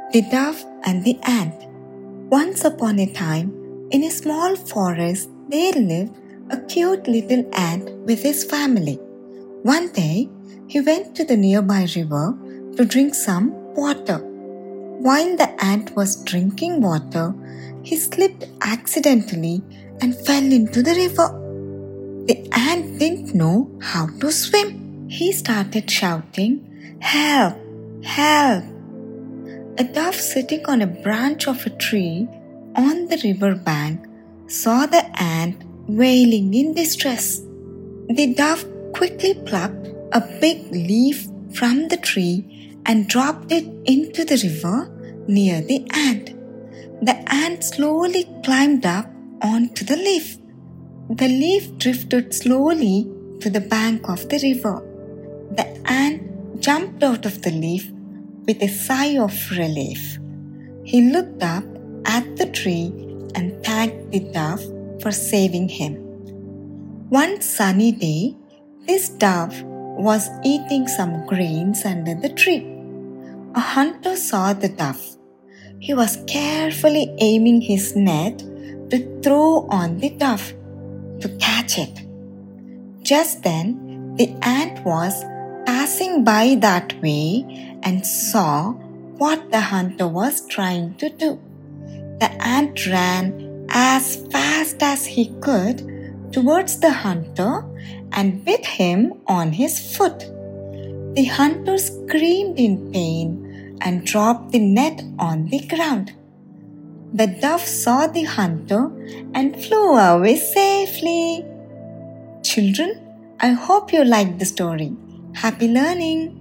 The Dove and the Ant. Once upon a time, in a small forest, there lived a cute little ant with his family. One day, he went to the nearby river to drink some water. While the ant was drinking water, he slipped accidentally and fell into the river. The ant didn't know how to swim. He started shouting, "Help! Help!" A dove sitting on a branch of a tree on the river bank saw the ant wailing in distress. The dove quickly plucked a big leaf from the tree and dropped it into the river near the ant. The ant slowly climbed up onto the leaf. The leaf drifted slowly to the bank of the river. The ant jumped out of the leaf with a sigh of relief. He looked up at the tree and thanked the dove for saving him. One sunny day, this dove was eating some grains under the tree. A hunter saw the dove. He was carefully aiming his net to throw on the dove to catch it. Just then, the ant was passing by that way and saw what the hunter was trying to do. The ant ran as fast as he could towards the hunter and bit him on his foot. The hunter screamed in pain and dropped the net on the ground. The dove saw the hunter and flew away safely. Children, I hope you liked the story. Happy learning!